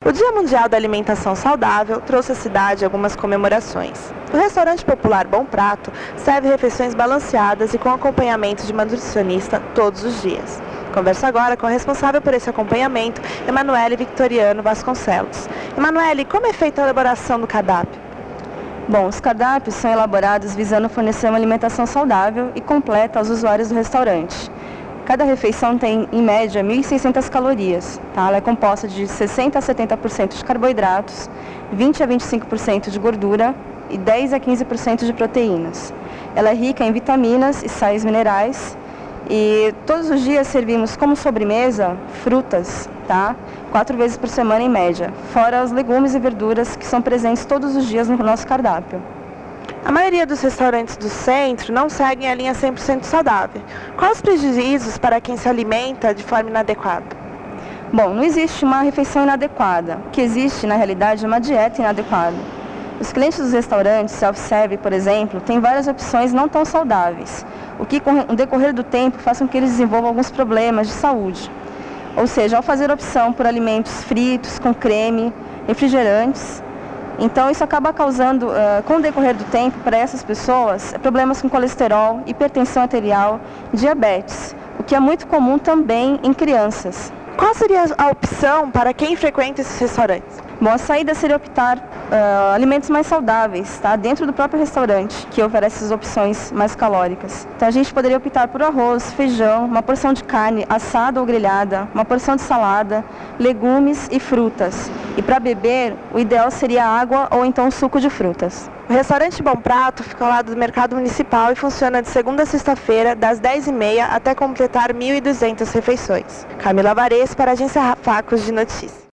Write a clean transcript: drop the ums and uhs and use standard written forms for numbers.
O Dia Mundial da Alimentação Saudável trouxe à cidade algumas comemorações. O restaurante popular Bom Prato serve refeições balanceadas e com acompanhamento de uma nutricionista todos os dias. Converso agora com a responsável por esse acompanhamento, Emanuele Victoriano Vasconcelos. Emanuele, como é feita a elaboração do cardápio? Bom, os cardápios são elaborados visando fornecer uma alimentação saudável e completa aos usuários do restaurante. Cada refeição tem, em média, 1.600 calorias. Tá? Ela é composta de 60% a 70% de carboidratos, 20% a 25% de gordura e 10% a 15% de proteínas. Ela é rica em vitaminas e sais minerais e todos os dias servimos como sobremesa frutas, tá? 4 vezes por semana em média, fora os legumes e verduras que são presentes todos os dias no nosso cardápio. A maioria dos restaurantes do centro não seguem a linha 100% saudável. Quais os prejuízos para quem se alimenta de forma inadequada? Bom, não existe uma refeição inadequada. O que existe, na realidade, é uma dieta inadequada. Os clientes dos restaurantes self-service, por exemplo, têm várias opções não tão saudáveis, o que, com o decorrer do tempo, faz com que eles desenvolvam alguns problemas de saúde. Ou seja, ao fazer opção por alimentos fritos, com creme, refrigerantes, então isso acaba causando, com o decorrer do tempo, para essas pessoas, problemas com colesterol, hipertensão arterial, diabetes, o que é muito comum também em crianças. Qual seria a opção para quem frequenta esses restaurantes? Bom, a saída seria optar alimentos mais saudáveis, tá? Dentro do próprio restaurante, que oferece essas opções mais calóricas. Então a gente poderia optar por arroz, feijão, uma porção de carne assada ou grelhada, uma porção de salada, legumes e frutas. E para beber, o ideal seria água ou então suco de frutas. O restaurante Bom Prato fica ao lado do Mercado Municipal e funciona de segunda a sexta-feira, das 10h30 até completar 1.200 refeições. Camila Vares para a Agência Facos de Notícias.